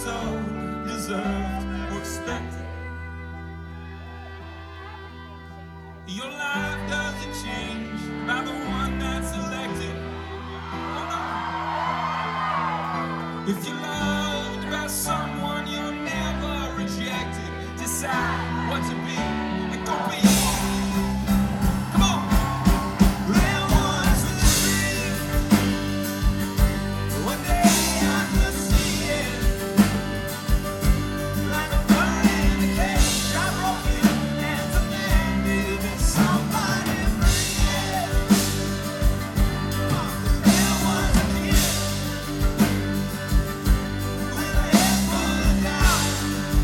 so deserved or expected. Your life doesn't change by the one that's elected. Oh no. If you're loved by someone, you're never rejected. Decide what to be and go be. Come on. There was a dream. One day I could see it. Like a bird in a cage, I broke it and demanded that somebody free it. There was a kid with a head full of doubt.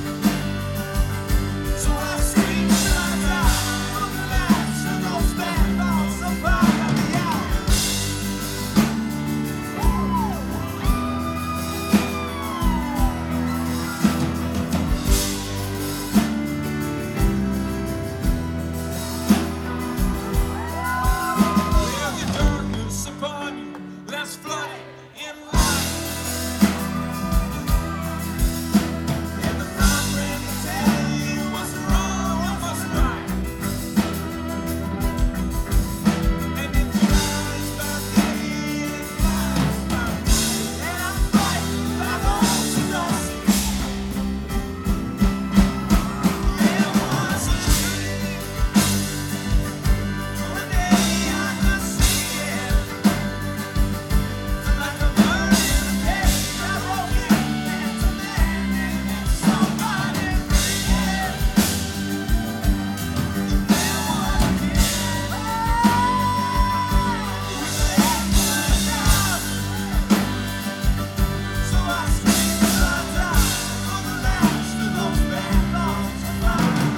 So I screamed till I died for the last of those bad thoughts about me out. There's a darkness upon you that's flooded in light. And the fine print will tell you what's wrong and what's right. And it flies by day and it flies by night. And I'm fighting by those who don't see. There was a dream. One day I could see it. Like a bird in a cage, I broke it and demanded that somebody free it. There was a kid with a head full of doubt. So I screamed till I died for the last of those bad thoughts about me.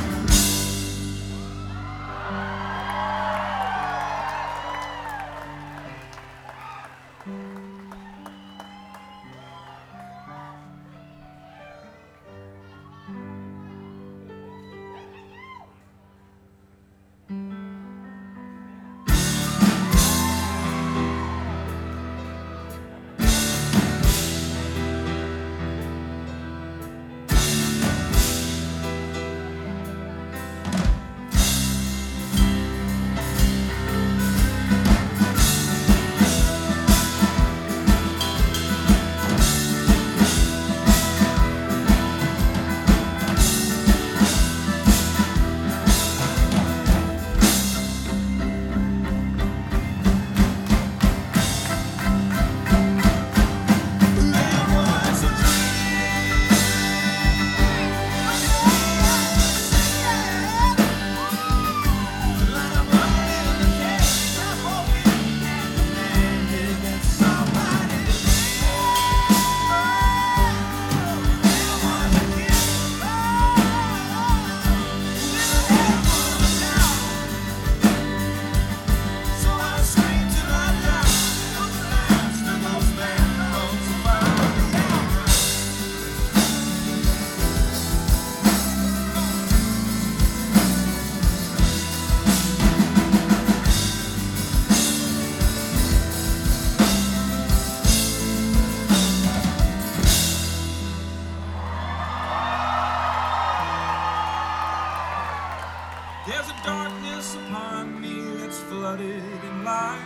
There's a darkness upon me that's flooded in light.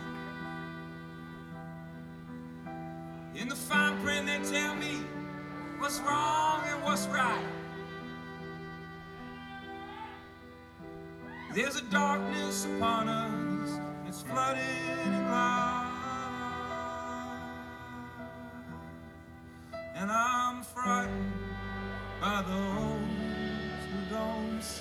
In the fine print they tell me what's wrong and what's right. There's a darkness upon us that's flooded in light. And I'm frightened by those who don't see.